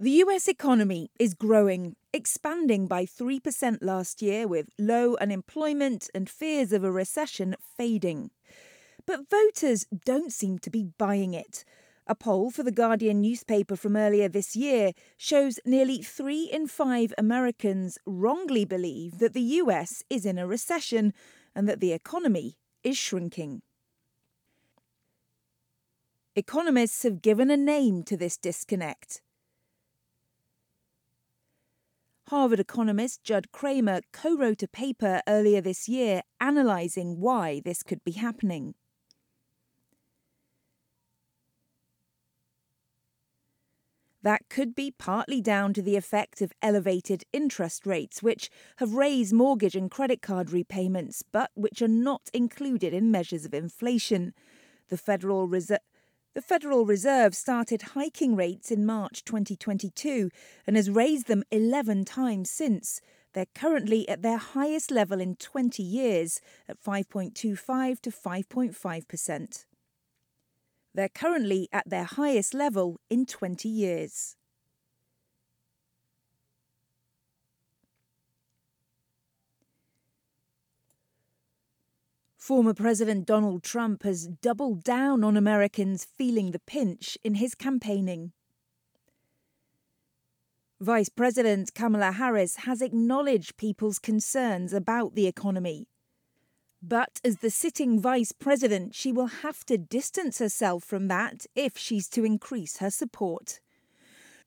The US economy is growing, expanding by 3% last year with low unemployment and fears of a recession fading. But voters don't seem to be buying it. A poll for The Guardian newspaper from earlier this year shows nearly 3 in 5 Americans wrongly believe that the US is in a recession and that the economy is shrinking. Economists have given a name to this disconnect. Harvard economist Judd Kramer co-wrote a paper earlier this year analysing why this could be happening. That could be partly down to the effect of elevated interest rates, which have raised mortgage and credit card repayments, but which are not included in measures of inflation. The Federal Reserve started hiking rates in March 2022 and has raised them 11 times since. They're currently at their highest level in 20 years, at 5.25 to 5.5%. They're currently at their highest level in 20 years. Former President Donald Trump has doubled down on Americans feeling the pinch in his campaigning. Vice President Kamala Harris has acknowledged people's concerns about the economy. But as the sitting vice president, she will have to distance herself from that if she's to increase her support.